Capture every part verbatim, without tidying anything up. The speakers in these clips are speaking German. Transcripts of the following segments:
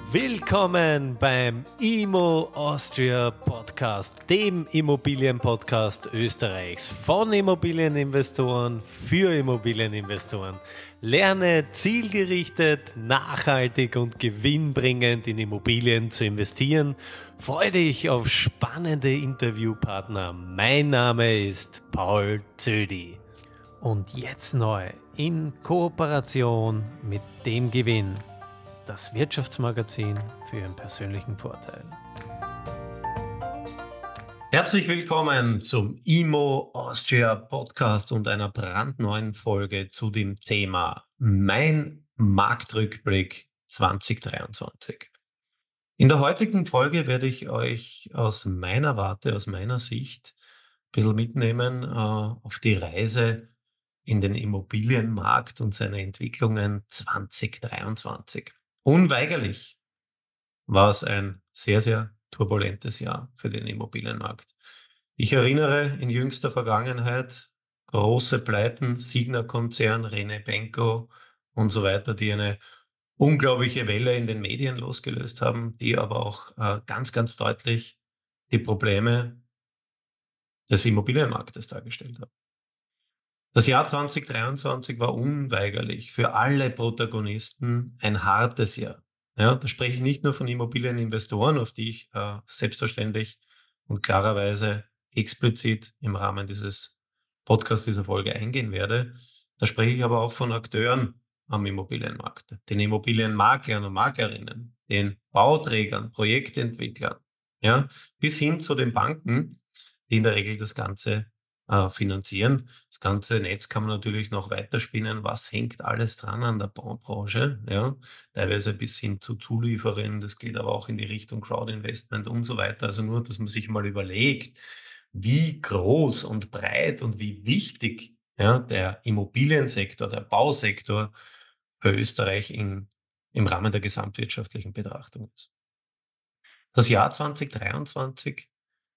Willkommen beim Immo Austria Podcast, dem Immobilienpodcast Österreichs von Immobilieninvestoren für Immobilieninvestoren. Lerne zielgerichtet, nachhaltig und gewinnbringend in Immobilien zu investieren. Freue dich auf spannende Interviewpartner. Mein Name ist Paul Zödi. Und jetzt neu in Kooperation mit dem Gewinn. Das Wirtschaftsmagazin für Ihren persönlichen Vorteil. Herzlich willkommen zum Immo Austria Podcast und einer brandneuen Folge zu dem Thema Mein Marktrückblick zwanzig dreiundzwanzig. In der heutigen Folge werde ich euch aus meiner Warte, aus meiner Sicht ein bisschen mitnehmen äh, auf die Reise in den Immobilienmarkt und seine Entwicklungen zwanzig dreiundzwanzig. Unweigerlich war es ein sehr, sehr turbulentes Jahr für den Immobilienmarkt. Ich erinnere in jüngster Vergangenheit große Pleiten, Signa-Konzern, Rene Benko und so weiter, die eine unglaubliche Welle in den Medien losgelöst haben, die aber auch äh, ganz, ganz deutlich die Probleme des Immobilienmarktes dargestellt haben. Das Jahr zwanzig dreiundzwanzig war unweigerlich für alle Protagonisten ein hartes Jahr. Ja, da spreche ich nicht nur von Immobilieninvestoren, auf die ich äh, selbstverständlich und klarerweise explizit im Rahmen dieses Podcasts, dieser Folge eingehen werde. Da spreche ich aber auch von Akteuren am Immobilienmarkt, den Immobilienmaklern und Maklerinnen, den Bauträgern, Projektentwicklern, ja, bis hin zu den Banken, die in der Regel das Ganze äh, finanzieren. Das ganze Netz kann man natürlich noch weiterspinnen. Was hängt alles dran an der Baubranche? Ja, teilweise bis hin zu Zulieferern. Das geht aber auch in die Richtung Crowdinvestment und so weiter. Also nur, dass man sich mal überlegt, wie groß und breit und wie wichtig ja, der Immobiliensektor, der Bausektor für Österreich in, im Rahmen der gesamtwirtschaftlichen Betrachtung ist. Das Jahr zwanzig dreiundzwanzig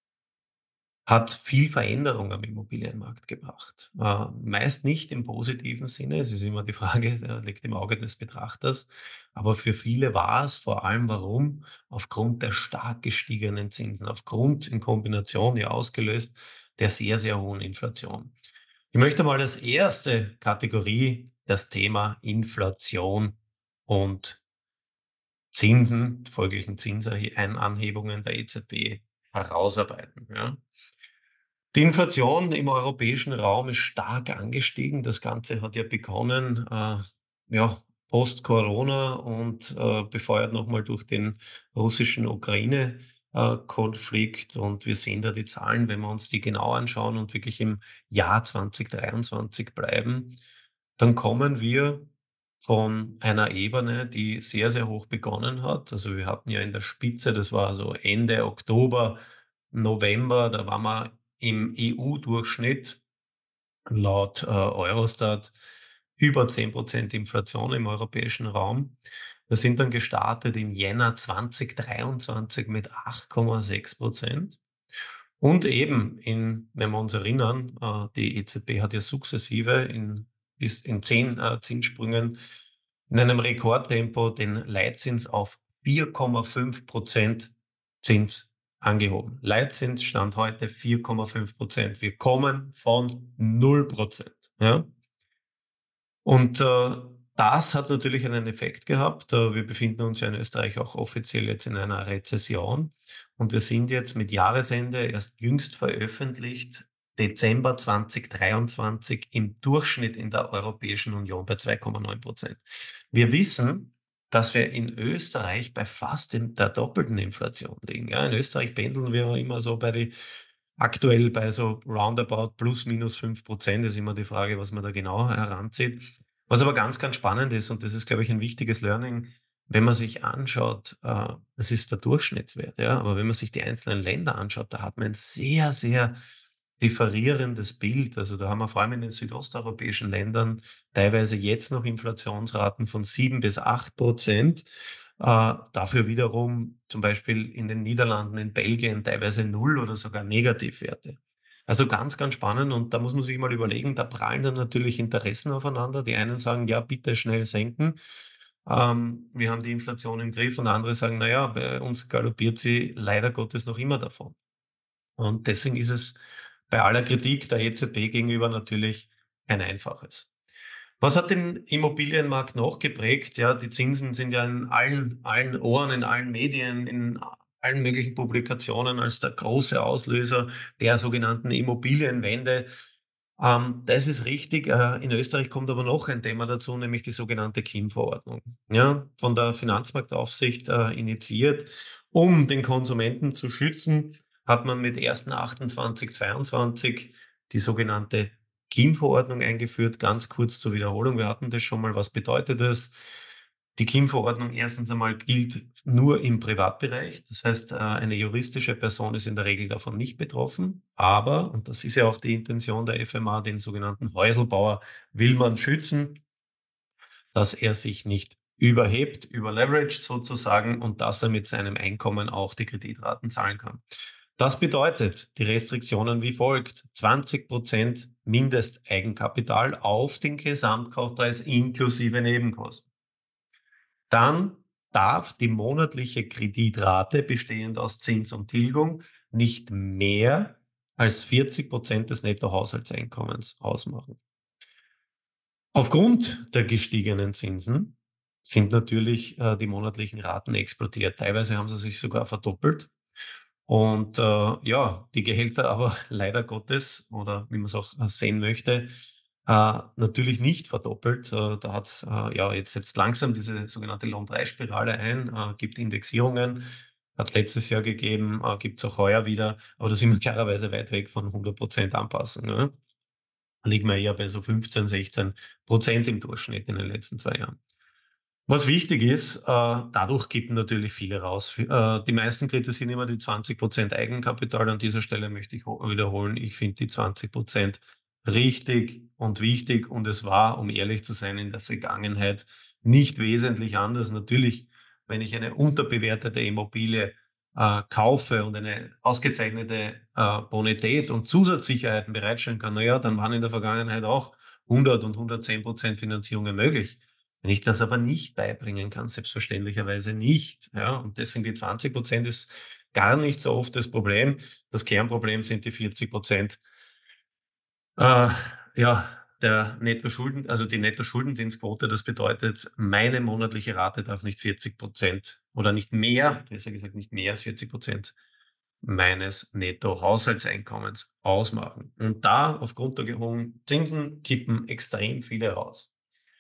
hat viel Veränderung am Immobilienmarkt gebracht. Äh, meist nicht im positiven Sinne. Es ist immer die Frage, äh, liegt im Auge des Betrachters. Aber für viele war es vor allem warum? Aufgrund der stark gestiegenen Zinsen, aufgrund in Kombination ja ausgelöst der sehr, sehr hohen Inflation. Ich möchte mal als erste Kategorie das Thema Inflation und Zinsen, folglichen Zinsanhebungen der E Z B herausarbeiten. Ja. Die Inflation im europäischen Raum ist stark angestiegen. Das Ganze hat ja begonnen, äh, ja, post-Corona und äh, befeuert nochmal durch den russischen Ukraine-Konflikt. Und wir sehen da die Zahlen, wenn wir uns die genau anschauen und wirklich im Jahr zwanzig dreiundzwanzig bleiben, dann kommen wir von einer Ebene, die sehr, sehr hoch begonnen hat. Also wir hatten ja in der Spitze, das war so Ende Oktober, November, da waren wir im E U-Durchschnitt laut äh, Eurostat über zehn Prozent Inflation im europäischen Raum. Wir sind dann gestartet im Jänner zwanzig dreiundzwanzig mit acht Komma sechs Prozent. Und eben, in, wenn wir uns erinnern, äh, die E Z B hat ja sukzessive in, bis in zehn äh, Zinssprüngen in einem Rekordtempo den Leitzins auf vier Komma fünf Prozent Zins angehoben. Leitzins stand heute vier Komma fünf Prozent. Wir kommen von null Prozent. Ja? Und äh, das hat natürlich einen Effekt gehabt. Äh, wir befinden uns ja in Österreich auch offiziell jetzt in einer Rezession. Und wir sind jetzt mit Jahresende erst jüngst veröffentlicht, Dezember zwanzig dreiundzwanzig im Durchschnitt in der Europäischen Union bei zwei Komma neun Prozent. Wir wissen, dass wir in Österreich bei fast dem, der doppelten Inflation liegen. Ja, in Österreich pendeln wir immer so bei die, aktuell bei so roundabout plus minus fünf Prozent. Das ist immer die Frage, was man da genau heranzieht. Was aber ganz, ganz spannend ist, und das ist, glaube ich, ein wichtiges Learning, wenn man sich anschaut, äh, das ist der Durchschnittswert, ja, aber wenn man sich die einzelnen Länder anschaut, da hat man ein sehr, sehr differierendes Bild. Also da haben wir vor allem in den südosteuropäischen Ländern teilweise jetzt noch Inflationsraten von sieben bis acht Prozent. Äh, dafür wiederum zum Beispiel in den Niederlanden, in Belgien teilweise null oder sogar Negativwerte. Also ganz, ganz spannend und da muss man sich mal überlegen, da prallen dann natürlich Interessen aufeinander. Die einen sagen, ja, bitte schnell senken. ähm, wir haben die Inflation im Griff und andere sagen, naja, bei uns galoppiert sie leider Gottes noch immer davon. Und deswegen ist es bei aller Kritik der E Z B gegenüber natürlich ein einfaches. Was hat den Immobilienmarkt noch geprägt? Ja, die Zinsen sind ja in allen allen Ohren, in allen Medien, in allen möglichen Publikationen als der große Auslöser der sogenannten Immobilienwende. Ähm, das ist richtig. Äh, in Österreich kommt aber noch ein Thema dazu, nämlich die sogenannte K I M-Verordnung. Ja, von der Finanzmarktaufsicht äh, initiiert, um den Konsumenten zu schützen, hat man mit ersten Achten zweitausendzweiundzwanzig die sogenannte K I M-Verordnung eingeführt. Ganz kurz zur Wiederholung, wir hatten das schon mal. Was bedeutet das? Die K I M-Verordnung erstens einmal gilt nur im Privatbereich. Das heißt, äh, eine juristische Person ist in der Regel davon nicht betroffen. Aber, und das ist ja auch die Intention der F M A, den sogenannten Häuselbauer will man schützen, dass er sich nicht überhebt, überleveraged sozusagen und dass er mit seinem Einkommen auch die Kreditraten zahlen kann. Das bedeutet die Restriktionen wie folgt: zwanzig Prozent Mindesteigenkapital auf den Gesamtkaufpreis inklusive Nebenkosten. Dann darf die monatliche Kreditrate, bestehend aus Zins und Tilgung, nicht mehr als vierzig Prozent des Nettohaushaltseinkommens ausmachen. Aufgrund der gestiegenen Zinsen sind natürlich äh, die monatlichen Raten explodiert. Teilweise haben sie sich sogar verdoppelt. Und äh, ja, die Gehälter aber leider Gottes oder wie man es auch äh, sehen möchte, äh, natürlich nicht verdoppelt. Äh, da hat's äh, ja jetzt setzt langsam diese sogenannte Lohnpreisspirale ein, äh, gibt Indexierungen, hat letztes Jahr gegeben, äh, gibt es auch heuer wieder, aber da sind wir klarerweise weit weg von hundert Prozent Anpassung. Ne? Da liegen wir eher bei so fünfzehn, sechzehn Prozent im Durchschnitt in den letzten zwei Jahren. Was wichtig ist, äh, dadurch kippen natürlich viele raus. F äh, Die meisten kritisieren immer die zwanzig Prozent Eigenkapital. An dieser Stelle möchte ich ho wiederholen, ich finde die zwanzig Prozent richtig und wichtig und es war, um ehrlich zu sein, in der Vergangenheit nicht wesentlich anders. Natürlich, wenn ich eine unterbewertete Immobilie äh, kaufe und eine ausgezeichnete äh, Bonität und Zusatzsicherheiten bereitstellen kann, na ja, dann waren in der Vergangenheit auch hundert und hundertzehn Prozent Finanzierungen möglich. Wenn ich das aber nicht beibringen kann, selbstverständlicherweise nicht, ja, und deswegen die zwanzig Prozent ist gar nicht so oft das Problem. Das Kernproblem sind die vierzig Prozent, äh, ja, der Nettoschulden also die Nettoschuldendienstquote. Das bedeutet, meine monatliche Rate darf nicht vierzig Prozent oder nicht mehr, besser gesagt nicht mehr als vierzig Prozent meines Nettohaushaltseinkommens ausmachen. Und da aufgrund der hohen Zinsen kippen extrem viele raus.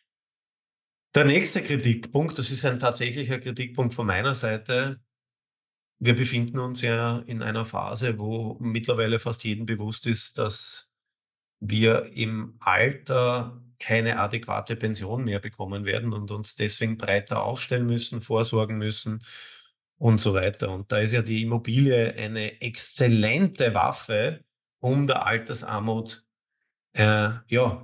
Der nächste Kritikpunkt, das ist ein tatsächlicher Kritikpunkt von meiner Seite. Wir befinden uns ja in einer Phase, wo mittlerweile fast jedem bewusst ist, dass wir im Alter keine adäquate Pension mehr bekommen werden und uns deswegen breiter aufstellen müssen, vorsorgen müssen und so weiter. Und da ist ja die Immobilie eine exzellente Waffe, um der Altersarmut äh, ja,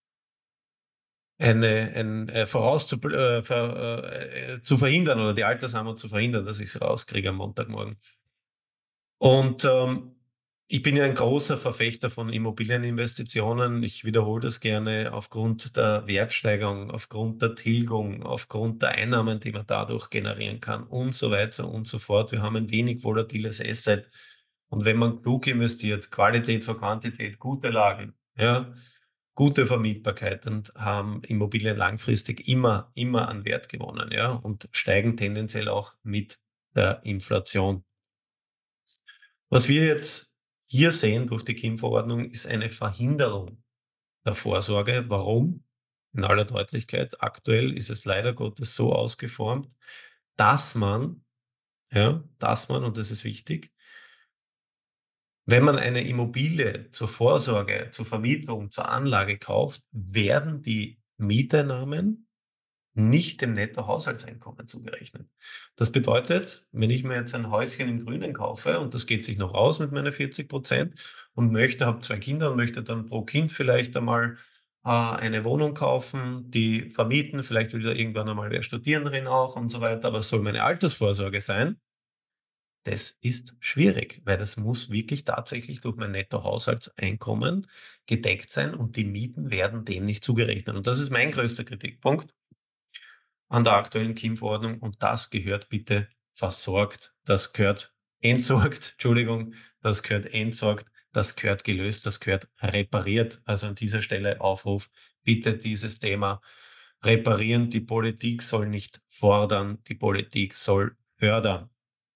eine ein, äh, vorauszubl äh, ver äh, äh, zu verhindern oder die Altersarmut zu verhindern, dass ich's rauskriege am Montagmorgen. Und, ähm, ich bin ja ein großer Verfechter von Immobilieninvestitionen. Ich wiederhole das gerne aufgrund der Wertsteigerung, aufgrund der Tilgung, aufgrund der Einnahmen, die man dadurch generieren kann und so weiter und so fort. Wir haben ein wenig volatiles Asset. Und wenn man klug investiert, Qualität vor Quantität, gute Lagen, ja, gute Vermietbarkeit, dann haben Immobilien langfristig immer, immer an Wert gewonnen, ja, und steigen tendenziell auch mit der Inflation. Was wir jetzt hier sehen durch die K I M-Verordnung ist eine Verhinderung der Vorsorge. Warum? In aller Deutlichkeit, aktuell ist es leider Gottes so ausgeformt, dass man, ja, dass man, und das ist wichtig, wenn man eine Immobilie zur Vorsorge, zur Vermietung, zur Anlage kauft, werden die Mieteinnahmen nicht dem Nettohaushaltseinkommen zugerechnet. Das bedeutet, wenn ich mir jetzt ein Häuschen im Grünen kaufe und das geht sich noch aus mit meinen vierzig Prozent und möchte habe zwei Kinder und möchte dann pro Kind vielleicht einmal, äh, eine Wohnung kaufen, die vermieten, vielleicht will da irgendwann einmal wer studieren drin auch und so weiter, aber es soll meine Altersvorsorge sein. Das ist schwierig, weil das muss wirklich tatsächlich durch mein Nettohaushaltseinkommen gedeckt sein und die Mieten werden dem nicht zugerechnet. Und das ist mein größter Kritikpunkt. an der aktuellen K I M-Verordnung und das gehört bitte versorgt, das gehört entsorgt, Entschuldigung, das gehört entsorgt, das gehört gelöst, das gehört repariert. Also an dieser Stelle Aufruf, bitte dieses Thema reparieren. Die Politik soll nicht fordern, die Politik soll fördern.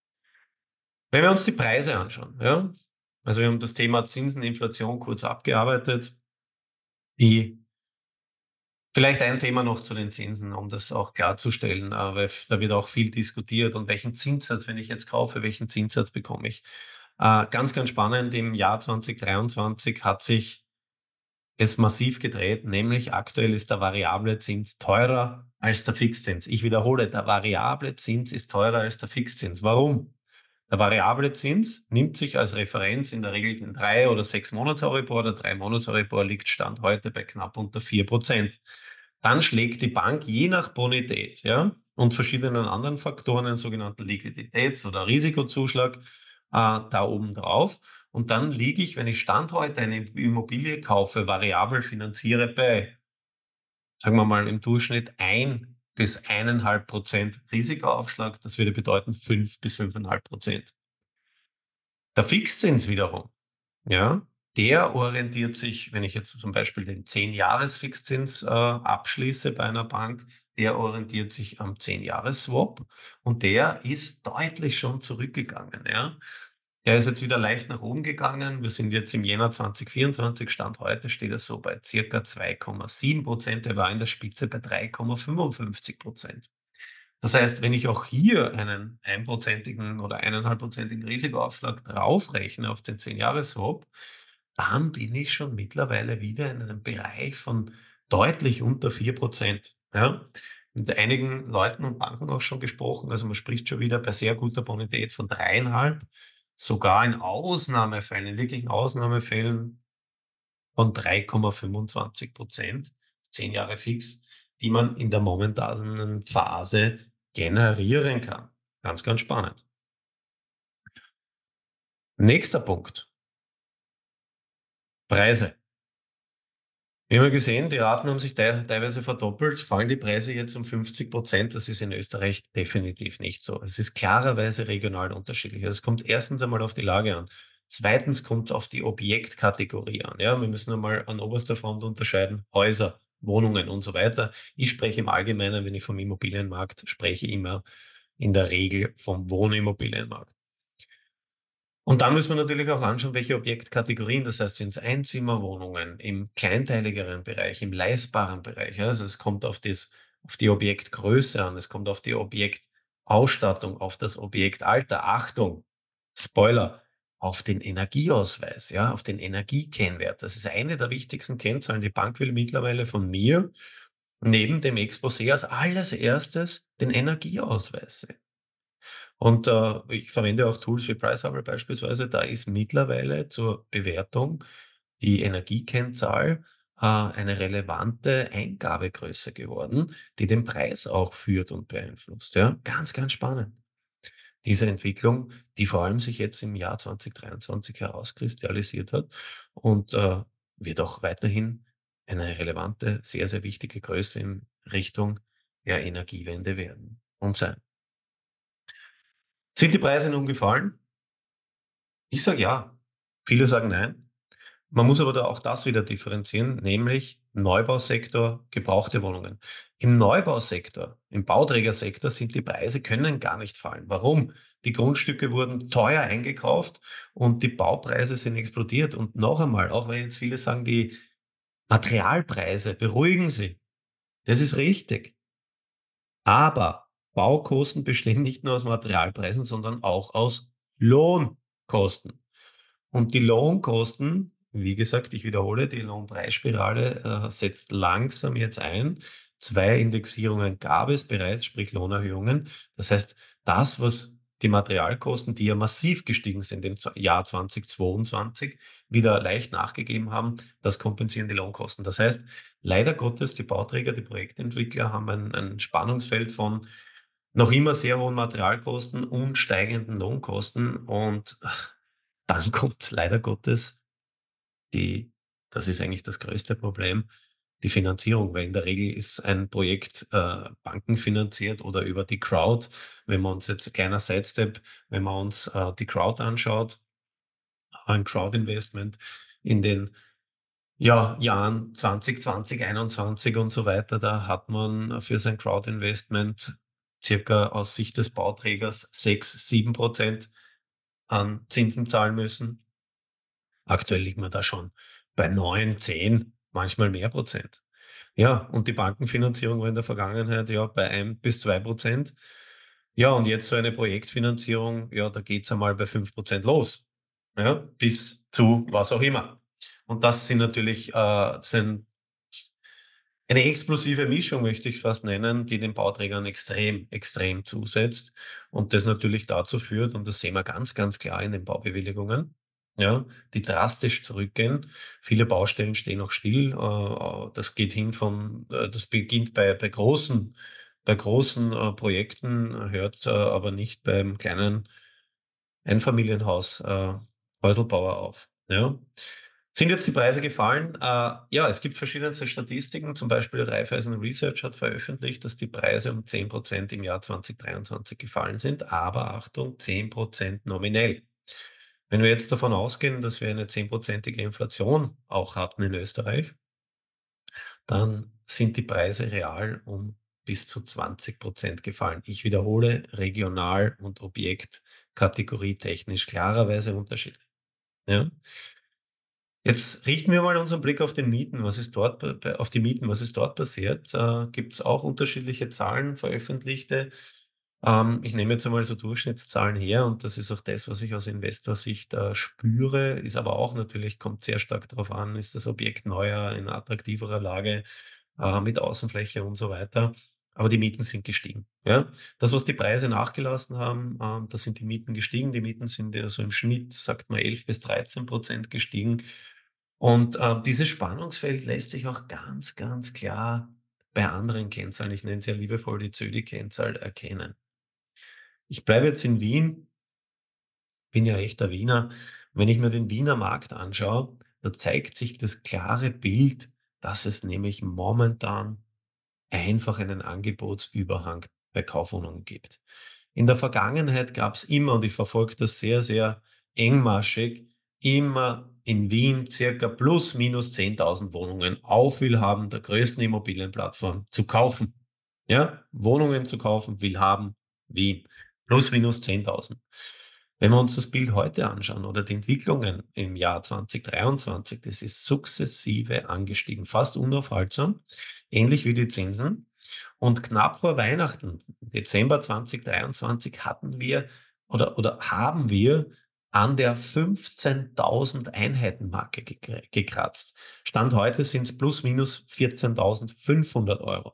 Wenn wir uns die Preise anschauen, ja, also wir haben das Thema Zinsen, Inflation kurz abgearbeitet. Die Vielleicht ein Thema noch zu den Zinsen, um das auch klarzustellen, äh, weil f da wird auch viel diskutiert und welchen Zinssatz, wenn ich jetzt kaufe, welchen Zinssatz bekomme ich? Äh, ganz, ganz spannend, im Jahr zwanzig dreiundzwanzig hat sich es massiv gedreht, nämlich aktuell ist der variable Zins teurer als der Fixzins. Ich wiederhole, der variable Zins ist teurer als der Fixzins. Warum? Der variable Zins nimmt sich als Referenz in der Regel den drei oder sechs Monats-Euribor. Der drei Monats-Euribor liegt Stand heute bei knapp unter vier Prozent. Dann schlägt die Bank je nach Bonität, ja, und verschiedenen anderen Faktoren, einen sogenannten Liquiditäts- oder Risikozuschlag, äh, da oben drauf. Und dann liege ich, wenn ich Stand heute eine Immobilie kaufe, variabel finanziere, bei, sagen wir mal, im Durchschnitt ein bis eineinhalb Prozent Risikoaufschlag. Das würde bedeuten fünf bis fünfeinhalb Prozent. Der Fixzins wiederum, ja, der orientiert sich, wenn ich jetzt zum Beispiel den zehn-Jahres-Fixzins äh, abschließe bei einer Bank, der orientiert sich am zehn-Jahres-Swap und der ist deutlich schon zurückgegangen, ja. Der ist jetzt wieder leicht nach oben gegangen. Wir sind jetzt im Jänner zwanzig vierundzwanzig, Stand heute steht er so bei circa zwei Komma sieben Prozent. Er war in der Spitze bei drei Komma fünfundfünfzig Prozent. Das heißt, wenn ich auch hier einen einprozentigen oder eineinhalbprozentigen Risikoaufschlag draufrechne auf den zehn-Jahres-Swap, dann bin ich schon mittlerweile wieder in einem Bereich von deutlich unter vier Prozent. Ja? Mit einigen Leuten und Banken auch schon gesprochen. Also man spricht schon wieder bei sehr guter Bonität von dreieinhalb, sogar in Ausnahmefällen, in wirklichen Ausnahmefällen von drei Komma fünfundzwanzig Prozent, zehn Jahre fix, die man in der momentanen Phase generieren kann. Ganz, ganz spannend. Nächster Punkt, Preise. Wir haben ja gesehen, die Raten haben sich tei teilweise verdoppelt. Fallen die Preise jetzt um fünfzig Prozent? Das ist in Österreich definitiv nicht so. Es ist klarerweise regional unterschiedlich. Also es kommt erstens einmal auf die Lage an. Zweitens kommt es auf die Objektkategorie an. Ja, wir müssen einmal an oberster Front unterscheiden: Häuser, Wohnungen und so weiter. Ich spreche im Allgemeinen, wenn ich vom Immobilienmarkt spreche, immer in der Regel vom Wohnimmobilienmarkt. Und dann müssen wir natürlich auch anschauen, welche Objektkategorien, das heißt, sind es Einzimmerwohnungen im kleinteiligeren Bereich, im leistbaren Bereich. Ja? Also es kommt auf das, auf die Objektgröße an, es kommt auf die Objektausstattung, auf das Objektalter. Achtung, Spoiler, auf den Energieausweis, ja, auf den Energiekennwert. Das ist eine der wichtigsten Kennzahlen. Die Bank will mittlerweile von mir neben dem Exposé als alles erstes den Energieausweis sehen. Und, äh, ich verwende auch Tools wie Priceable beispielsweise. Da ist mittlerweile zur Bewertung die Energiekennzahl, äh, eine relevante Eingabegröße geworden, die den Preis auch führt und beeinflusst, ja. Ganz, ganz spannend. Diese Entwicklung, die vor allem sich jetzt im Jahr zwanzig dreiundzwanzig herauskristallisiert hat und, äh, wird auch weiterhin eine relevante, sehr, sehr wichtige Größe in Richtung der Energiewende werden und sein. Sind die Preise nun gefallen? Ich sage ja. Viele sagen nein. Man muss aber da auch das wieder differenzieren, nämlich Neubausektor, gebrauchte Wohnungen. Im Neubausektor, im Bauträgersektor sind die Preise können gar nicht fallen. Warum? Die Grundstücke wurden teuer eingekauft und die Baupreise sind explodiert. Und noch einmal, auch wenn jetzt viele sagen, die Materialpreise beruhigen sie. Das ist richtig. Aber Baukosten bestehen nicht nur aus Materialpreisen, sondern auch aus Lohnkosten. Und die Lohnkosten, wie gesagt, ich wiederhole, die Lohnpreisspirale äh, setzt langsam jetzt ein. Zwei Indexierungen gab es bereits, sprich Lohnerhöhungen. Das heißt, das, was die Materialkosten, die ja massiv gestiegen sind im Z- Jahr zwanzig zweiundzwanzig, wieder leicht nachgegeben haben, das kompensieren die Lohnkosten. Das heißt, leider Gottes, die Bauträger, die Projektentwickler haben ein, ein Spannungsfeld von noch immer sehr hohen Materialkosten und steigenden Lohnkosten. Und dann kommt leider Gottes die, das ist eigentlich das größte Problem, die Finanzierung, weil in der Regel ist ein Projekt, äh, bankenfinanziert oder über die Crowd. Wenn wir uns jetzt ein kleiner Sidestep, wenn wir uns, äh, die Crowd anschaut, ein Crowd-Investment in den, ja, Jahren zwanzig zwanzig, einundzwanzig und so weiter, da hat man für sein Crowd-Investment circa aus Sicht des Bauträgers sechs, sieben Prozent an Zinsen zahlen müssen. Aktuell liegen wir da schon bei neun, zehn, manchmal mehr Prozent. Ja, und die Bankenfinanzierung war in der Vergangenheit ja bei ein bis zwei Prozent. Ja, und jetzt so eine Projektfinanzierung, ja, da geht's einmal bei fünf Prozent los, ja, bis zu was auch immer. Und das sind natürlich, äh sind eine explosive Mischung, möchte ich fast nennen, die den Bauträgern extrem, extrem zusetzt und das natürlich dazu führt, und das sehen wir ganz, ganz klar in den Baubewilligungen, ja, die drastisch zurückgehen. Viele Baustellen stehen auch still. Äh, äh, das geht hin von äh, das beginnt bei bei großen bei großen, äh, Projekten, hört, äh, aber nicht beim kleinen Einfamilienhaus, äh, Häuselbauer auf, ja. Sind jetzt die Preise gefallen? Äh, ja, es gibt verschiedenste Statistiken, zum Beispiel Raiffeisen Research hat veröffentlicht, dass die Preise um zehn Prozent im Jahr zwanzig dreiundzwanzig gefallen sind, aber Achtung, zehn Prozent nominell. Wenn wir jetzt davon ausgehen, dass wir eine zehnprozentige Inflation auch hatten in Österreich, dann sind die Preise real um bis zu zwanzig Prozent gefallen. Ich wiederhole, regional und Objekt kategorietechnisch klarerweise unterschiedlich. Ja? Jetzt richten wir mal unseren Blick auf den Mieten. Was ist dort bei bei auf die Mieten, was ist dort passiert? Äh, Gibt es auch unterschiedliche Zahlen, veröffentlichte? Ähm, ich nehme jetzt einmal so Durchschnittszahlen her und das ist auch das, was ich aus Investorsicht, äh, spüre, ist aber auch natürlich, kommt sehr stark darauf an, ist das Objekt neuer, in attraktiverer Lage, äh, mit Außenfläche und so weiter. Aber die Mieten sind gestiegen, ja? Das, was die Preise nachgelassen haben, ähm, da sind die Mieten gestiegen. Die Mieten sind ja so im Schnitt, sagt man, elf bis dreizehn Prozent gestiegen. Und, äh, dieses Spannungsfeld lässt sich auch ganz, ganz klar bei anderen Kennzahlen, ich nenne es ja liebevoll die Zödi-Kennzahl, erkennen. Ich bleibe jetzt in Wien, bin ja echter Wiener. Wenn ich mir den Wiener Markt anschaue, da zeigt sich das klare Bild, dass es nämlich momentan einfach einen Angebotsüberhang bei Kaufwohnungen gibt. In der Vergangenheit gab es immer, und ich verfolge das sehr, sehr engmaschig, immer in Wien circa plus minus zehntausend Wohnungen Aufwillhaben der größten Immobilienplattform zu kaufen. Ja, Wohnungen zu kaufen, Willhaben, Wien, plus minus zehntausend. Wenn wir uns das Bild heute anschauen oder die Entwicklungen im Jahr zwanzig dreiundzwanzig, das ist sukzessive angestiegen, fast unaufhaltsam, ähnlich wie die Zinsen. Und knapp vor Weihnachten, Dezember zwanzig dreiundzwanzig, hatten wir oder oder haben wir an der fünfzehntausend Einheiten-Marke gekr gekratzt. Stand heute sind es plus minus vierzehntausendfünfhundert Euro.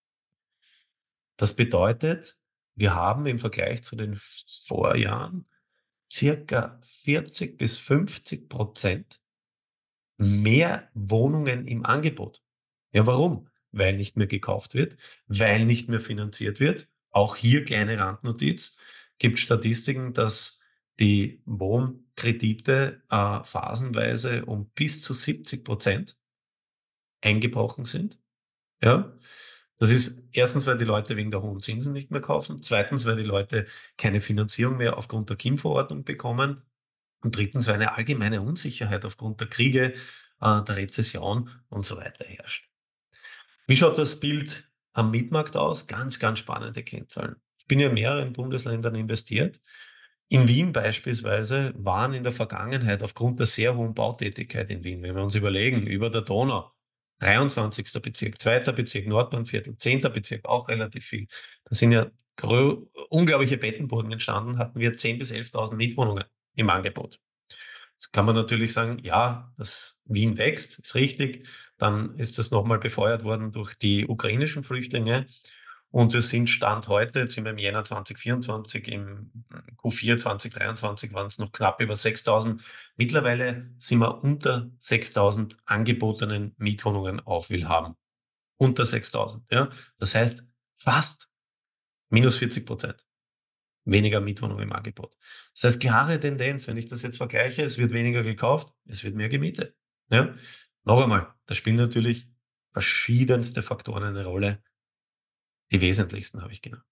Das bedeutet, wir haben im Vergleich zu den Vorjahren circa vierzig bis fünfzig Prozent mehr Wohnungen im Angebot. Ja, warum? Weil nicht mehr gekauft wird, weil nicht mehr finanziert wird. Auch hier kleine Randnotiz: Gibt Statistiken, dass die Wohnkredite, äh, phasenweise um bis zu siebzig Prozent eingebrochen sind. Ja? Das ist erstens, weil die Leute wegen der hohen Zinsen nicht mehr kaufen. Zweitens, weil die Leute keine Finanzierung mehr aufgrund der KIM-Verordnung bekommen. Und drittens, weil eine allgemeine Unsicherheit aufgrund der Kriege, äh, der Rezession und so weiter herrscht. Wie schaut das Bild am Mietmarkt aus? Ganz, ganz spannende Kennzahlen. Ich bin ja in mehreren Bundesländern investiert. In Wien beispielsweise waren in der Vergangenheit aufgrund der sehr hohen Bautätigkeit in Wien, wenn wir uns überlegen, über der Donau, dreiundzwanzigster Bezirk, zweiter Bezirk, Nordbahnviertel, zehnter Bezirk, auch relativ viel. Da sind ja grö unglaubliche Bettenburgen entstanden, hatten wir zehntausend bis elftausend Mietwohnungen im Angebot. Jetzt kann man natürlich sagen, ja, dass Wien wächst, ist richtig. Dann ist das nochmal befeuert worden durch die ukrainischen Flüchtlinge. Und wir sind Stand heute, jetzt sind wir im Jänner zwanzig vierundzwanzig, im Q vier zwanzig dreiundzwanzig waren es noch knapp über sechstausend. Mittlerweile sind wir unter sechstausend angebotenen Mietwohnungen auf Willhaben. Unter sechstausend, ja. Das heißt fast minus vierzig Prozent weniger Mietwohnungen im Angebot. Das heißt, klare Tendenz, wenn ich das jetzt vergleiche, es wird weniger gekauft, es wird mehr gemietet. Ja? Noch einmal, da spielen natürlich verschiedenste Faktoren eine Rolle. Die wesentlichsten habe ich genannt.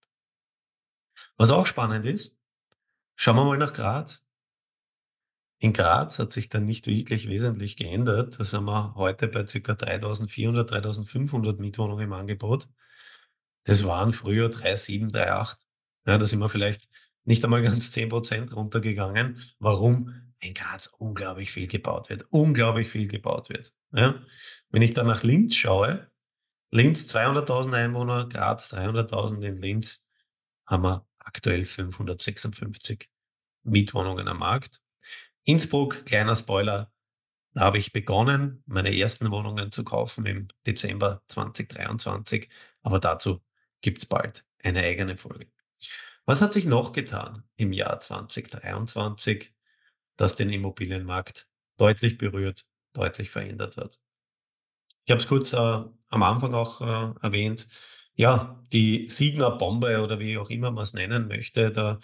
Was auch spannend ist, schauen wir mal nach Graz. In Graz hat sich dann nicht wirklich wesentlich geändert. Da sind wir heute bei circa dreitausendvierhundert, dreitausendfünfhundert Mietwohnungen im Angebot. Das waren früher drei Komma sieben, drei Komma acht. Ja, da sind wir vielleicht nicht einmal ganz zehn Prozent runtergegangen. Warum? In Graz unglaublich viel gebaut wird. Unglaublich viel gebaut wird. Ja? Wenn ich dann nach Linz schaue, Linz zweihunderttausend Einwohner, Graz dreihunderttausend, in Linz haben wir aktuell fünfhundertsechsundfünfzig Mietwohnungen am Markt. Innsbruck, kleiner Spoiler, da habe ich begonnen, meine ersten Wohnungen zu kaufen im Dezember zweitausenddreiundzwanzig, aber dazu gibt's bald eine eigene Folge. Was hat sich noch getan im Jahr zweitausenddreiundzwanzig, das den Immobilienmarkt deutlich berührt, deutlich verändert hat? Ich habe es kurz äh, am Anfang auch äh, erwähnt. Ja, die Signa-Bombe oder wie auch immer man es nennen möchte, der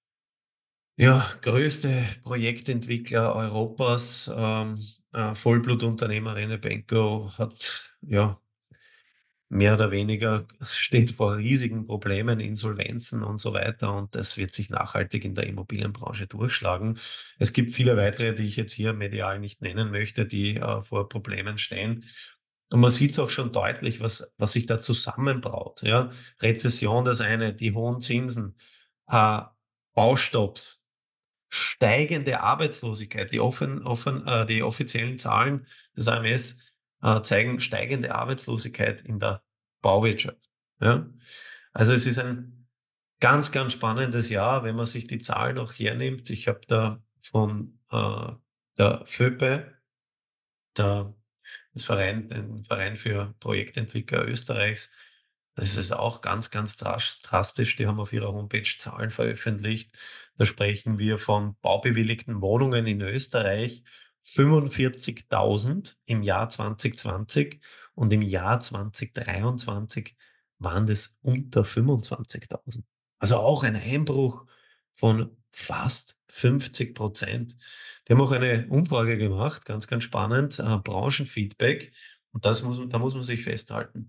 ja, größte Projektentwickler Europas, ähm, äh, Vollblutunternehmer Rene Benko hat ja mehr oder weniger steht vor riesigen Problemen, Insolvenzen und so weiter, und das wird sich nachhaltig in der Immobilienbranche durchschlagen. Es gibt viele weitere, die ich jetzt hier medial nicht nennen möchte, die äh, vor Problemen stehen. Und man sieht es auch schon deutlich, was was sich da zusammenbraut, ja. Rezession das eine, die hohen Zinsen, äh, Baustopps, steigende Arbeitslosigkeit. Die offen offen äh, die offiziellen Zahlen des A M S, äh, zeigen steigende Arbeitslosigkeit in der Bauwirtschaft, ja? Also, es ist ein ganz, ganz spannendes Jahr, wenn man sich die Zahlen auch hernimmt. Ich habe da von, äh, der FÖPE, der das Verein den Verein für Projektentwickler Österreichs. Das ist auch ganz, ganz drasch drastisch. Die haben auf ihrer Homepage Zahlen veröffentlicht. Da sprechen wir von baubewilligten Wohnungen in Österreich fünfundvierzigtausend im Jahr zweitausendzwanzig, und im Jahr zweitausenddreiundzwanzig waren das unter fünfundzwanzigtausend. Also auch ein Einbruch von fast fünfzig Prozent. Die haben auch eine Umfrage gemacht, ganz, ganz spannend, äh, Branchenfeedback. Und das muss da muss man sich festhalten.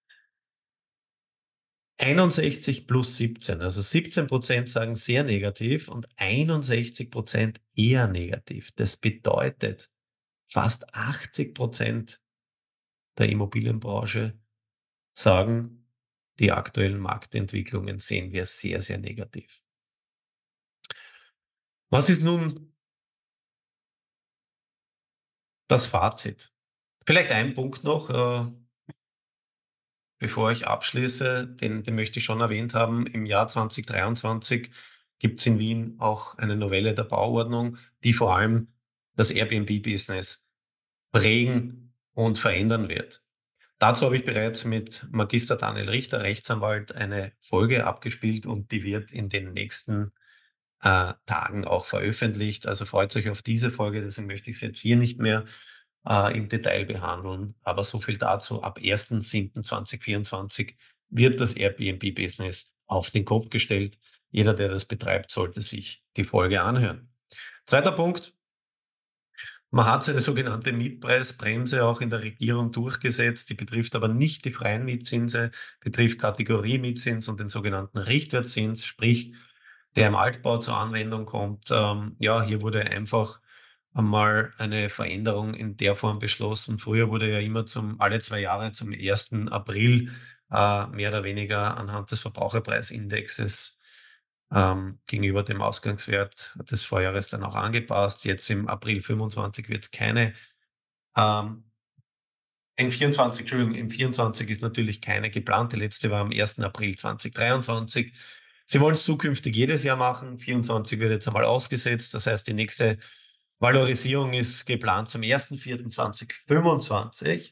einundsechzig plus siebzehn, also siebzehn Prozent sagen sehr negativ und einundsechzig Prozent eher negativ. Das bedeutet, fast achtzig Prozent der Immobilienbranche sagen, die aktuellen Marktentwicklungen sehen wir sehr, sehr negativ. Was ist nun das Fazit? Vielleicht ein Punkt noch, äh, bevor ich abschließe, den den möchte ich schon erwähnt haben. Im Jahr zweitausenddreiundzwanzig gibt es in Wien auch eine Novelle der Bauordnung, die vor allem das Airbnb-Business prägen und verändern wird. Dazu habe ich bereits mit Magister Daniel Richter, Rechtsanwalt, eine Folge abgespielt, und die wird in den nächsten äh, Tagen auch veröffentlicht. Also freut euch auf diese Folge, deswegen möchte ich es jetzt hier nicht mehr äh, im Detail behandeln. Aber so viel dazu. Ab ersten siebten zweitausendvierundzwanzig wird das Airbnb-Business auf den Kopf gestellt. Jeder, der das betreibt, sollte sich die Folge anhören. Zweiter Punkt. Man hat eine sogenannte Mietpreisbremse auch in der Regierung durchgesetzt. Die betrifft aber nicht die freien Mietzinse, betrifft Kategorie-Mietzins und den sogenannten Richtwertzins, sprich, der im Altbau zur Anwendung kommt. Ähm, ja, hier wurde einfach einmal eine Veränderung in der Form beschlossen. Früher wurde ja immer zum alle zwei Jahre zum ersten April äh, mehr oder weniger anhand des Verbraucherpreisindexes ähm, gegenüber dem Ausgangswert des Vorjahres dann auch angepasst. Jetzt im April fünfundzwanzig wird es keine ähm, in vierundzwanzig, Entschuldigung, im vierundzwanzig ist natürlich keine geplant. Die letzte war am ersten April zweitausenddreiundzwanzig. Sie wollen es zukünftig jedes Jahr machen. vierundzwanzig wird jetzt einmal ausgesetzt. Das heißt, die nächste Valorisierung ist geplant zum ersten vierten zweitausendfünfundzwanzig.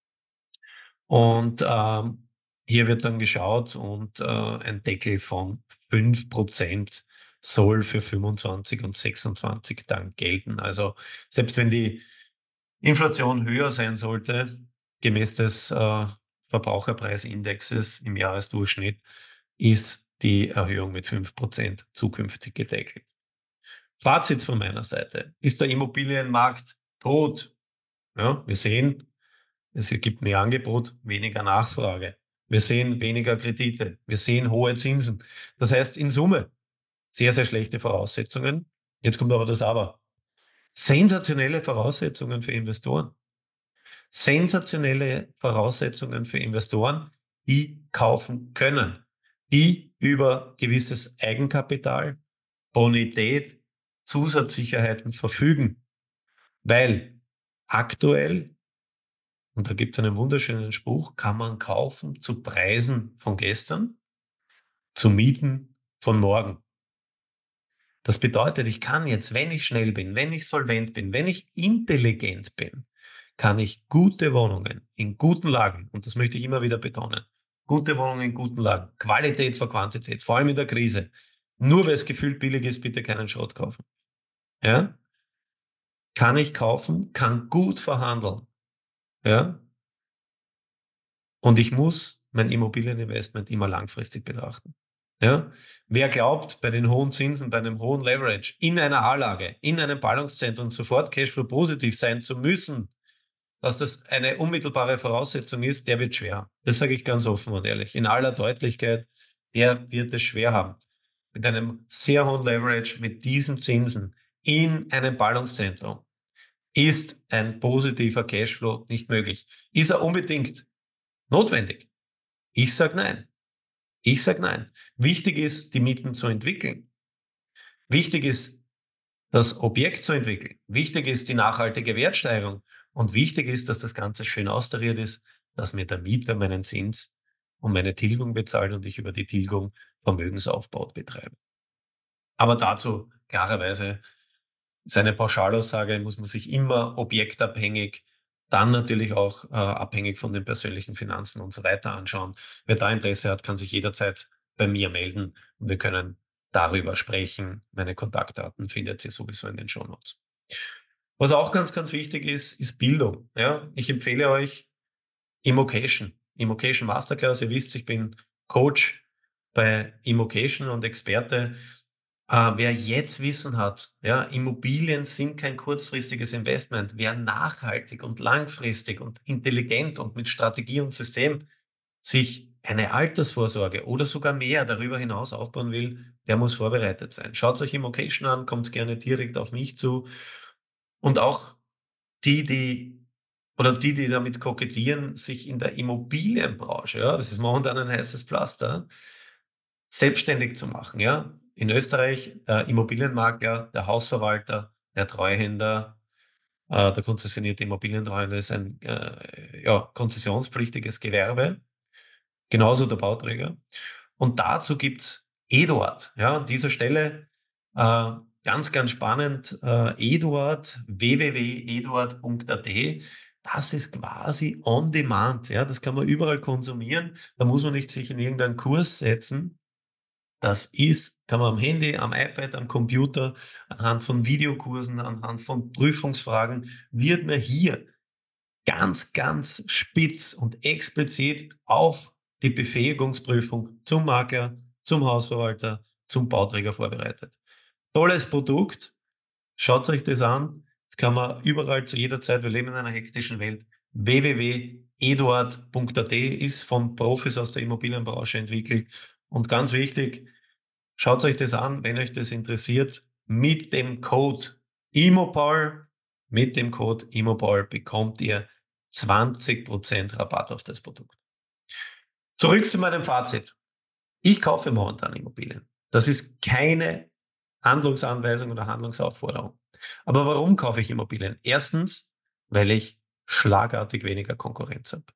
Und ähm, hier wird dann geschaut, und äh, ein Deckel von fünf Prozent soll für fünfundzwanzig und sechsundzwanzig dann gelten. Also selbst wenn die Inflation höher sein sollte, gemäß des äh, Verbraucherpreisindexes im Jahresdurchschnitt, ist die Erhöhung mit fünf Prozent zukünftig gedeckelt. Fazit von meiner Seite. Ist der Immobilienmarkt tot? Ja, wir sehen, Es gibt mehr Angebot, weniger Nachfrage. Wir sehen weniger Kredite. Wir sehen hohe Zinsen. Das heißt, in Summe sehr, sehr schlechte Voraussetzungen. Jetzt kommt aber das Aber. Sensationelle Voraussetzungen für Investoren. Sensationelle Voraussetzungen für Investoren, die kaufen können, die über gewisses Eigenkapital, Bonität, Zusatzsicherheiten verfügen, weil aktuell, und da gibt es einen wunderschönen Spruch, kann man kaufen zu Preisen von gestern, zu Mieten von morgen. Das bedeutet, ich kann jetzt, wenn ich schnell bin, wenn ich solvent bin, wenn ich intelligent bin, kann ich gute Wohnungen in guten Lagen, und das möchte ich immer wieder betonen, gute Wohnungen in guten Lagen, Qualität vor Quantität, vor allem in der Krise. Nur weil es gefühlt billig ist, bitte keinen Schrott kaufen. Ja? Kann ich kaufen, kann gut verhandeln. Ja? Und ich muss mein Immobilieninvestment immer langfristig betrachten. Ja? Wer glaubt, bei den hohen Zinsen, bei einem hohen Leverage, in einer A-Lage, in einem Ballungszentrum sofort Cashflow positiv sein zu müssen, dass das eine unmittelbare Voraussetzung ist, der wird schwer. Das sage ich ganz offen und ehrlich. In aller Deutlichkeit, der wird es schwer haben. Mit einem sehr hohen Leverage, mit diesen Zinsen in einem Ballungszentrum ist ein positiver Cashflow nicht möglich. Ist er unbedingt notwendig? Ich sage nein. Ich sage nein. Wichtig ist, die Mieten zu entwickeln. Wichtig ist, das Objekt zu entwickeln. Wichtig ist die nachhaltige Wertsteigerung. Und wichtig ist, dass das Ganze schön austariert ist, dass mir der Mieter meinen Zins und meine Tilgung bezahlt und ich über die Tilgung Vermögensaufbau betreibe. Aber dazu klarerweise ist eine Pauschalaussage, muss man sich immer objektabhängig, dann natürlich auch äh, abhängig von den persönlichen Finanzen und so weiter anschauen. Wer da Interesse hat, kann sich jederzeit bei mir melden und wir können darüber sprechen. Meine Kontaktdaten findet ihr sowieso in den Shownotes. Was auch ganz, ganz wichtig ist, ist Bildung. Ja, ich empfehle euch Immocation. Immocation Masterclass. Ihr wisst, ich bin Coach bei Immocation und Experte. Äh, wer jetzt Wissen hat, ja, Immobilien sind kein kurzfristiges Investment. Wer nachhaltig und langfristig und intelligent und mit Strategie und System sich eine Altersvorsorge oder sogar mehr darüber hinaus aufbauen will, der muss vorbereitet sein. Schaut euch Immocation an, kommt gerne direkt auf mich zu. Und auch die, die oder die, die damit kokettieren, sich in der Immobilienbranche, ja, das ist momentan ein heißes Pflaster, selbstständig zu machen, ja. In Österreich der Immobilienmakler, der Hausverwalter, der Treuhänder, äh, der konzessionierte Immobilientreuhänder ist ein äh, ja, konzessionspflichtiges Gewerbe, genauso der Bauträger. Und dazu gibt's Eduard. Ja, an dieser Stelle äh, ganz, ganz spannend. Äh, Eduard, w w w punkt eduard punkt a t. Das ist quasi on demand. Ja, das kann man überall konsumieren. Da muss man nicht sich in irgendeinen Kurs setzen. Das ist, kann man am Handy, am iPad, am Computer, anhand von Videokursen, anhand von Prüfungsfragen, wird mir hier ganz, ganz spitz und explizit auf die Befähigungsprüfung zum Makler, zum Hausverwalter, zum Bauträger vorbereitet. Tolles Produkt, schaut euch das an. Das kann man überall zu jeder Zeit, wir leben in einer hektischen Welt. w w w punkt eduard punkt a t ist von Profis aus der Immobilienbranche entwickelt. Und ganz wichtig, schaut euch das an, wenn euch das interessiert. Mit dem Code IMOPAL, mit dem Code IMOPAL bekommt ihr zwanzig Prozent Rabatt auf das Produkt. Zurück zu meinem Fazit. Ich kaufe momentan Immobilien. Das ist keine Handlungsanweisung oder Handlungsaufforderung. Aber warum kaufe ich Immobilien? Erstens, weil ich schlagartig weniger Konkurrenz habe.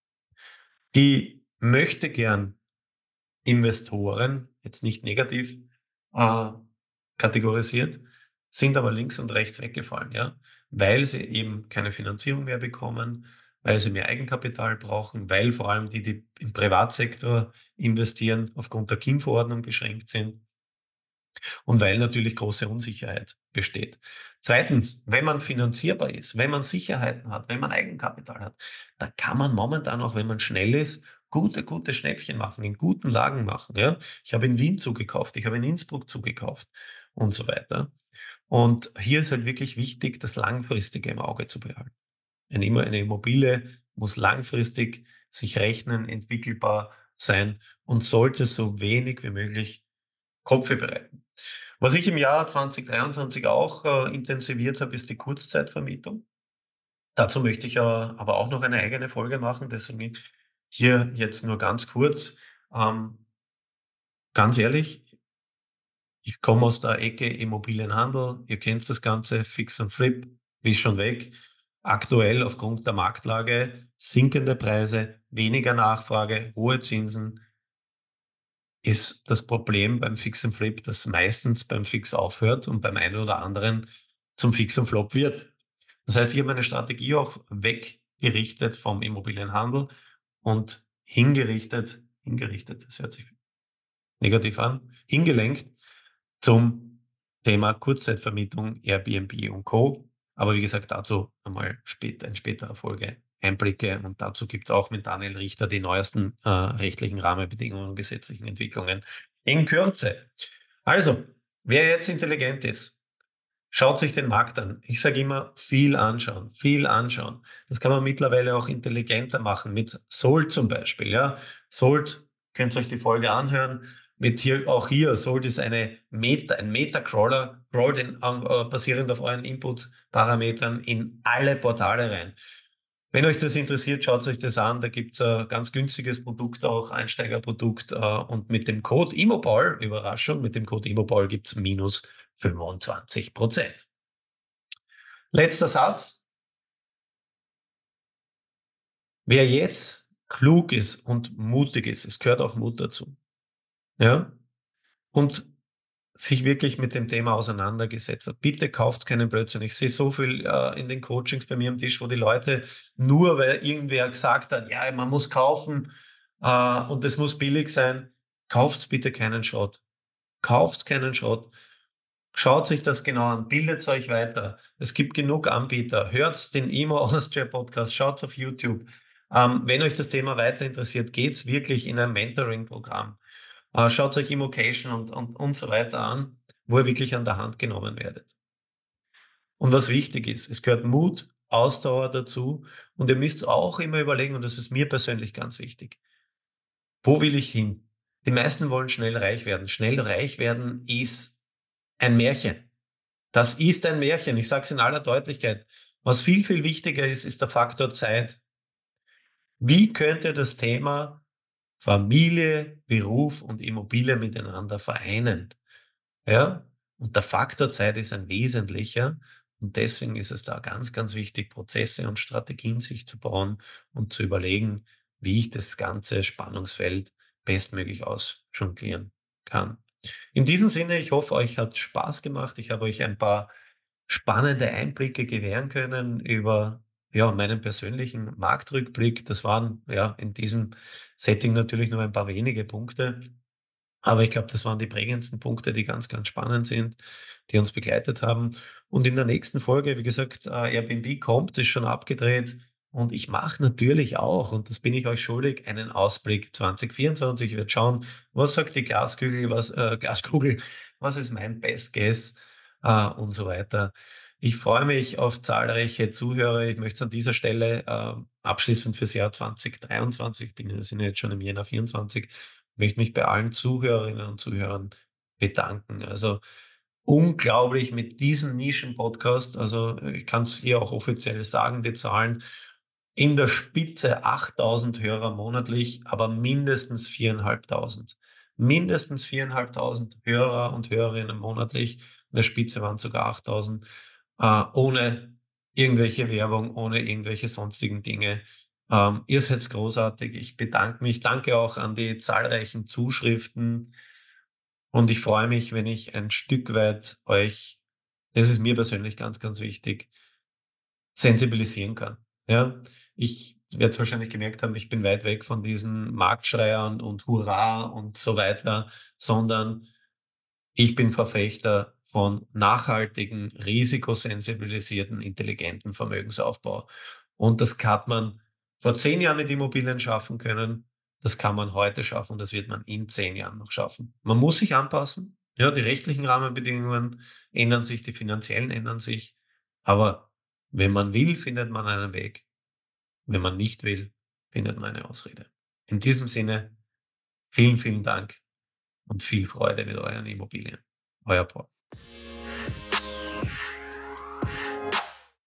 Die möchte gern Investoren, jetzt nicht negativ äh, kategorisiert, sind aber links und rechts weggefallen, ja, weil sie eben keine Finanzierung mehr bekommen, weil sie mehr Eigenkapital brauchen, weil vor allem die, die im Privatsektor investieren, aufgrund der KIM-Verordnung beschränkt sind und weil natürlich große Unsicherheit besteht. Zweitens, wenn man finanzierbar ist, wenn man Sicherheiten hat, wenn man Eigenkapital hat, da kann man momentan auch, wenn man schnell ist, gute, gute Schnäppchen machen, in guten Lagen machen. Ja? Ich habe in Wien zugekauft, ich habe in Innsbruck zugekauft und so weiter. Und hier ist halt wirklich wichtig, das Langfristige im Auge zu behalten. Eine, Immo- eine Immobilie muss langfristig sich rechnen, entwickelbar sein und sollte so wenig wie möglich Kopfe bereiten. Was ich im Jahr zwanzig dreiundzwanzig auch äh, intensiviert habe, ist die Kurzzeitvermietung. Dazu möchte ich, äh, aber auch noch eine eigene Folge machen, deswegen hier jetzt nur ganz kurz. Ähm, ganz ehrlich, ich komme aus der Ecke Immobilienhandel. Ihr kennt das Ganze, Fix und Flip, ist schon weg. Aktuell aufgrund der Marktlage sinkende Preise, weniger Nachfrage, hohe Zinsen ist das Problem beim Fix und Flip, dass meistens beim Fix aufhört und beim einen oder anderen zum Fix und Flop wird. Das heißt, ich habe meine Strategie auch weggerichtet vom Immobilienhandel und hingerichtet, hingerichtet, das hört sich negativ an, hingelenkt zum Thema Kurzzeitvermietung, Airbnb und Co. Aber wie gesagt, dazu einmal später in späterer Folge Einblicke und dazu gibt's auch mit Daniel Richter die neuesten äh, rechtlichen Rahmenbedingungen und gesetzlichen Entwicklungen in Kürze. Also, wer jetzt intelligent ist, schaut sich den Markt an. Ich sage immer, viel anschauen, viel anschauen. Das kann man mittlerweile auch intelligenter machen, mit Sold zum Beispiel. Ja. Sold, könnt ihr euch die Folge anhören, mit hier, auch hier, Sold ist eine Meta, ein Meta-Crawler, crawlt in, äh, basierend auf euren Input-Parametern in alle Portale rein. Wenn euch das interessiert, schaut euch das an. Da gibt's ein ganz günstiges Produkt auch, Einsteigerprodukt. Äh, und mit dem Code Immoball, Überraschung, mit dem Code Immoball gibt's minus fünfundzwanzig Prozent. Letzter Satz. Wer jetzt klug ist und mutig ist, es gehört auch Mut dazu, ja, und sich wirklich mit dem Thema auseinandergesetzt hat. Bitte kauft keinen Blödsinn. Ich sehe so viel äh, in den Coachings bei mir am Tisch, wo die Leute nur, weil irgendwer gesagt hat, ja, man muss kaufen äh, und es muss billig sein, kauft bitte keinen Schrott. Kauft keinen Schrott. Schaut sich das genau an, bildet euch weiter. Es gibt genug Anbieter. Hört den Imo Austria Podcast, schaut auf YouTube. Ähm, wenn euch das Thema weiter interessiert, geht's wirklich in ein Mentoring-Programm. Äh, schaut euch Immocation und, und, und so weiter an, wo ihr wirklich an der Hand genommen werdet. Und was wichtig ist, es gehört Mut, Ausdauer dazu und ihr müsst auch immer überlegen, und das ist mir persönlich ganz wichtig, wo will ich hin? Die meisten wollen schnell reich werden. Schnell reich werden ist ein Märchen. Das ist ein Märchen. Ich sage es in aller Deutlichkeit. Was viel, viel wichtiger ist, ist der Faktor Zeit. Wie könnte das Thema Familie, Beruf und Immobilie miteinander vereinen? Ja? Und der Faktor Zeit ist ein wesentlicher. Und deswegen ist es da ganz, ganz wichtig, Prozesse und Strategien sich zu bauen und zu überlegen, wie ich das ganze Spannungsfeld bestmöglich ausjonglieren kann. In diesem Sinne, ich hoffe, euch hat Spaß gemacht. Ich habe euch ein paar spannende Einblicke gewähren können über, ja, meinen persönlichen Marktrückblick. Das waren, ja, in diesem Setting natürlich nur ein paar wenige Punkte. Aber ich glaube, das waren die prägendsten Punkte, die ganz, ganz spannend sind, die uns begleitet haben. Und in der nächsten Folge, wie gesagt, äh, Airbnb kommt, ist schon abgedreht. Und ich mache natürlich auch, und das bin ich euch schuldig, einen Ausblick zwanzig vierundzwanzig. Ich werde schauen, was sagt die Glaskugel, was, äh, Glaskugel, was ist mein Best Guess äh, und so weiter. Ich freue mich auf zahlreiche Zuhörer. Ich möchte es an dieser Stelle äh, abschließend fürs Jahr zwanzig dreiundzwanzig, ich bin, wir sind jetzt schon im Jänner vierundzwanzig, möchte mich bei allen Zuhörerinnen und Zuhörern bedanken. Also unglaublich mit diesem Nischen-Podcast. Also ich kann es hier auch offiziell sagen, die Zahlen in der Spitze achttausend Hörer monatlich, aber mindestens viertausendfünfhundert. Mindestens viertausendfünfhundert Hörer und Hörerinnen monatlich. In der Spitze waren es sogar achttausend, äh, ohne irgendwelche Werbung, ohne irgendwelche sonstigen Dinge. Ähm, ihr seid großartig. Ich bedanke mich. Danke auch an die zahlreichen Zuschriften. Und ich freue mich, wenn ich ein Stück weit euch, das ist mir persönlich ganz, ganz wichtig, sensibilisieren kann. Ja, ich werde es wahrscheinlich gemerkt haben, ich bin weit weg von diesen Marktschreiern und Hurra und so weiter, sondern ich bin Verfechter von nachhaltigen, risikosensibilisierten, intelligenten Vermögensaufbau. Und das hat man vor zehn Jahren mit Immobilien schaffen können. Das kann man heute schaffen. Das wird man in zehn Jahren noch schaffen. Man muss sich anpassen. Ja, die rechtlichen Rahmenbedingungen ändern sich, die finanziellen ändern sich. Aber wenn man will, findet man einen Weg. Wenn man nicht will, findet man eine Ausrede. In diesem Sinne, vielen, vielen Dank und viel Freude mit euren Immobilien. Euer Paul.